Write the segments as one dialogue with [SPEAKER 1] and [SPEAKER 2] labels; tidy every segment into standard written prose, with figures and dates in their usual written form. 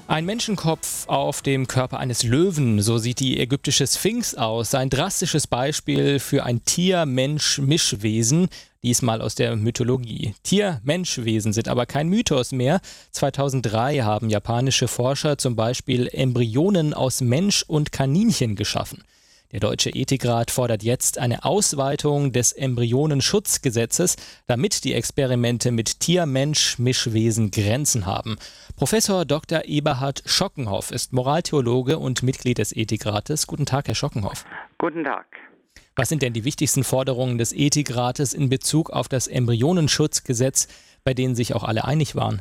[SPEAKER 1] Ein Menschenkopf auf dem Körper eines Löwen, so sieht die ägyptische Sphinx aus. Ein drastisches Beispiel für ein Tier-Mensch-Mischwesen, diesmal aus der Mythologie. Tier-Mensch-Wesen sind aber kein Mythos mehr. 2003 haben japanische Forscher zum Beispiel Embryonen aus Mensch und Kaninchen geschaffen. Der Deutsche Ethikrat fordert jetzt eine Ausweitung des Embryonenschutzgesetzes, damit die Experimente mit Tier-Mensch-Mischwesen Grenzen haben. Professor Dr. Eberhard Schockenhoff ist Moraltheologe und Mitglied des Ethikrates. Guten Tag, Herr Schockenhoff.
[SPEAKER 2] Guten Tag.
[SPEAKER 1] Was sind denn die wichtigsten Forderungen des Ethikrates in Bezug auf das Embryonenschutzgesetz, bei denen sich auch alle einig waren?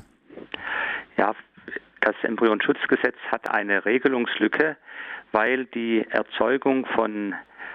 [SPEAKER 2] Ja, das Embryonenschutzgesetz hat eine Regelungslücke, weil die Erzeugung von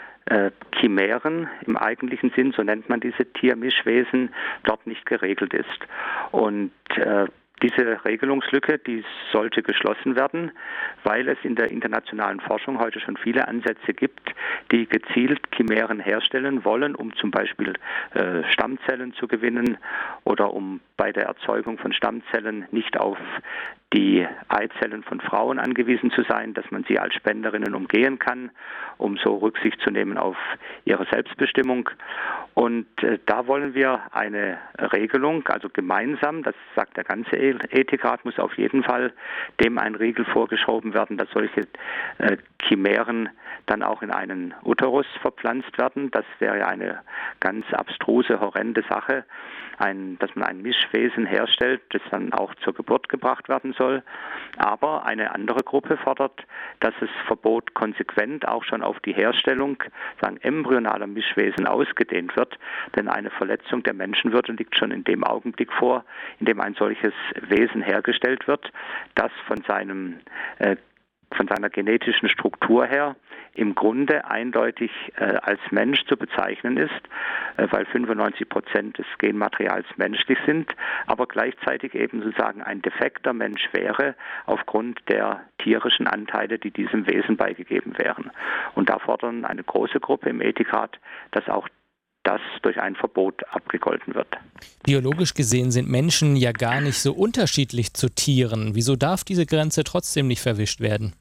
[SPEAKER 2] Chimären im eigentlichen Sinn, so nennt man diese Tiermischwesen, dort nicht geregelt ist. Und diese Regelungslücke, die sollte geschlossen werden, weil es in der internationalen Forschung heute schon viele Ansätze gibt, die gezielt Chimären herstellen wollen, um zum Beispiel Stammzellen zu gewinnen oder um bei der Erzeugung von Stammzellen nicht auf die Eizellen von Frauen angewiesen zu sein, dass man sie als Spenderinnen umgehen kann, um so Rücksicht zu nehmen auf ihre Selbstbestimmung. Und da wollen wir eine Regelung, also gemeinsam, das sagt der ganze Ethikrat, muss auf jeden Fall dem ein Riegel vorgeschoben werden, dass solche Chimären dann auch in einen Uterus verpflanzt werden. Das wäre ja eine ganz abstruse, horrende Sache, dass man ein Mischwesen herstellt, das dann auch zur Geburt gebracht werden soll. Aber eine andere Gruppe fordert, dass das Verbot konsequent auch schon auf die Herstellung embryonaler Mischwesen ausgedehnt wird, denn eine Verletzung der Menschenwürde liegt schon in dem Augenblick vor, in dem ein solches Wesen hergestellt wird, das von seiner genetischen Struktur her im Grunde eindeutig als Mensch zu bezeichnen ist, weil 95% des Genmaterials menschlich sind, aber gleichzeitig eben sozusagen ein defekter Mensch wäre aufgrund der tierischen Anteile, die diesem Wesen beigegeben wären. Und da fordern eine große Gruppe im Ethikrat, dass auch das durch ein Verbot abgegolten wird.
[SPEAKER 1] Biologisch gesehen sind Menschen ja gar nicht so unterschiedlich zu Tieren. Wieso darf diese Grenze trotzdem nicht verwischt werden?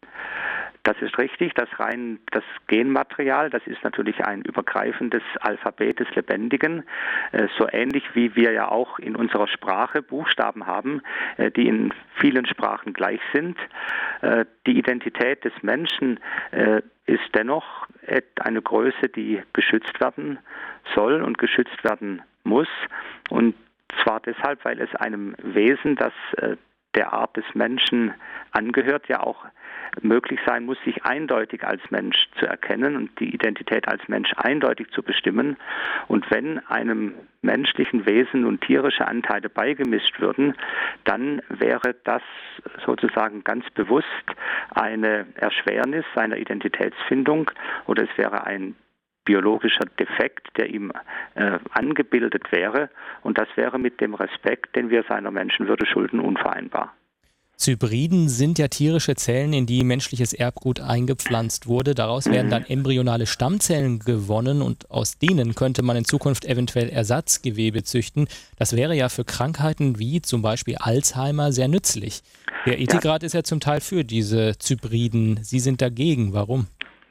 [SPEAKER 2] Das ist richtig, das Genmaterial, das ist natürlich ein übergreifendes Alphabet des Lebendigen, so ähnlich wie wir ja auch in unserer Sprache Buchstaben haben, die in vielen Sprachen gleich sind. Die Identität des Menschen ist dennoch eine Größe, die geschützt werden soll und geschützt werden muss, und zwar deshalb, weil es einem Wesen, das der Art des Menschen angehört, ja auch möglich sein muss, sich eindeutig als Mensch zu erkennen und die Identität als Mensch eindeutig zu bestimmen. Und wenn einem menschlichen Wesen nun tierische Anteile beigemischt würden, dann wäre das sozusagen ganz bewusst eine Erschwernis seiner Identitätsfindung oder es wäre ein biologischer Defekt, der ihm angebildet wäre, und das wäre mit dem Respekt, den wir seiner Menschenwürde schulden, unvereinbar.
[SPEAKER 1] Hybriden sind ja tierische Zellen, in die menschliches Erbgut eingepflanzt wurde. Daraus werden dann embryonale Stammzellen gewonnen und aus denen könnte man in Zukunft eventuell Ersatzgewebe züchten. Das wäre ja für Krankheiten wie zum Beispiel Alzheimer sehr nützlich. Der Ethikrat ist ja zum Teil für diese Hybriden. Sie sind dagegen. Warum?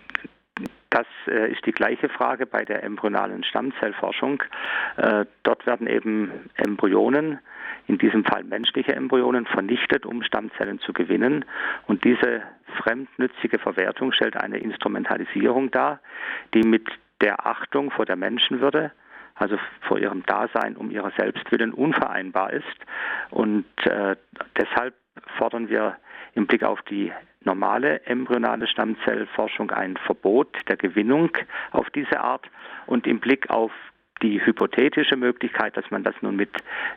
[SPEAKER 2] Das ist die gleiche Frage bei der embryonalen Stammzellforschung. Dort werden eben Embryonen, in diesem Fall menschliche Embryonen, vernichtet, um Stammzellen zu gewinnen. Und diese fremdnützige Verwertung stellt eine Instrumentalisierung dar, die mit der Achtung vor der Menschenwürde, also vor ihrem Dasein um ihrer Selbstwillen, unvereinbar ist. Und deshalb fordern wir im Blick auf die normale embryonale Stammzellforschung ein Verbot der Gewinnung auf diese Art, und im Blick auf die hypothetische Möglichkeit, dass man das nun mit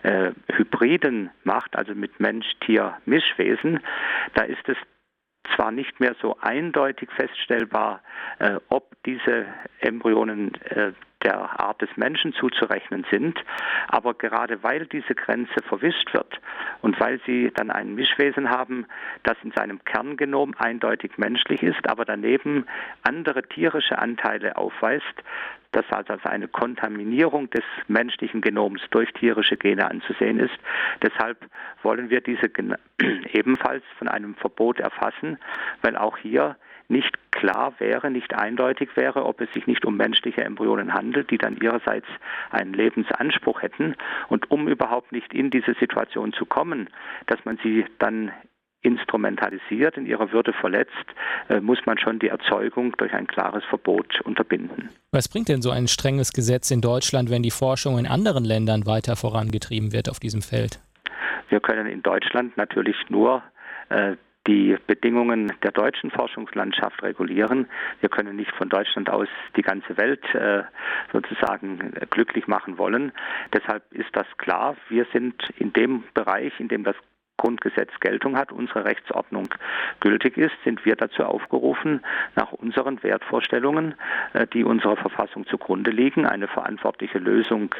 [SPEAKER 2] Hybriden macht, also mit Mensch-Tier-Mischwesen, da ist es zwar nicht mehr so eindeutig feststellbar, ob diese Embryonen der Art des Menschen zuzurechnen sind. Aber gerade weil diese Grenze verwischt wird und weil sie dann ein Mischwesen haben, das in seinem Kerngenom eindeutig menschlich ist, aber daneben andere tierische Anteile aufweist, das also als eine Kontaminierung des menschlichen Genoms durch tierische Gene anzusehen ist. Deshalb wollen wir diese ebenfalls von einem Verbot erfassen, weil auch hier nicht klar wäre, nicht eindeutig wäre, ob es sich nicht um menschliche Embryonen handelt, die dann ihrerseits einen Lebensanspruch hätten. Und um überhaupt nicht in diese Situation zu kommen, dass man sie dann instrumentalisiert, in ihrer Würde verletzt, muss man schon die Erzeugung durch ein klares Verbot unterbinden.
[SPEAKER 1] Was bringt denn so ein strenges Gesetz in Deutschland, wenn die Forschung in anderen Ländern weiter vorangetrieben wird auf diesem Feld?
[SPEAKER 2] Wir können in Deutschland natürlich nur die Bedingungen der deutschen Forschungslandschaft regulieren. Wir können nicht von Deutschland aus die ganze Welt sozusagen glücklich machen wollen. Deshalb ist das klar. Wir sind in dem Bereich, in dem das Grundgesetz Geltung hat, unsere Rechtsordnung gültig ist, sind wir dazu aufgerufen, nach unseren Wertvorstellungen, die unserer Verfassung zugrunde liegen, eine verantwortliche Lösung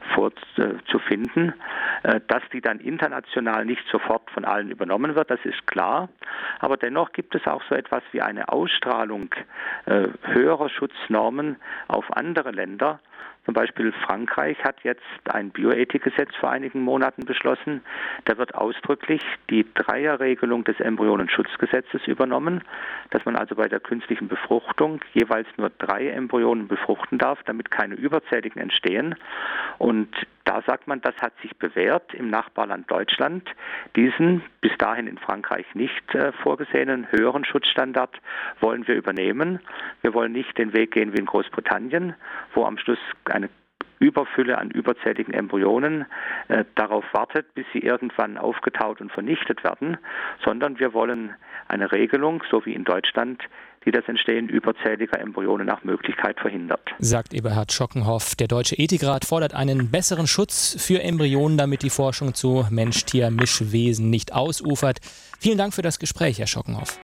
[SPEAKER 2] zu finden. Dass die dann international nicht sofort von allen übernommen wird, das ist klar. Aber dennoch gibt es auch so etwas wie eine Ausstrahlung höherer Schutznormen auf andere Länder. Zum Beispiel Frankreich hat jetzt ein Bioethikgesetz vor einigen Monaten beschlossen. Da wird ausdrücklich die Dreierregelung des Embryonenschutzgesetzes übernommen, dass man also bei der künstlichen Befruchtung jeweils nur 3 Embryonen befruchten darf, damit keine überzähligen entstehen. Und da sagt man, das hat sich bewährt im Nachbarland Deutschland. Diesen bis dahin in Frankreich nicht vorgesehenen höheren Schutzstandard wollen wir übernehmen. Wir wollen nicht den Weg gehen wie in Großbritannien, wo am Schluss eine Überfülle an überzähligen Embryonen darauf wartet, bis sie irgendwann aufgetaut und vernichtet werden, sondern wir wollen eine Regelung, so wie in Deutschland, die das Entstehen überzähliger Embryonen nach Möglichkeit verhindert.
[SPEAKER 1] Sagt Eberhard Schockenhoff. Der Deutsche Ethikrat fordert einen besseren Schutz für Embryonen, damit die Forschung zu Mensch-Tier-Mischwesen nicht ausufert. Vielen Dank für das Gespräch, Herr Schockenhoff.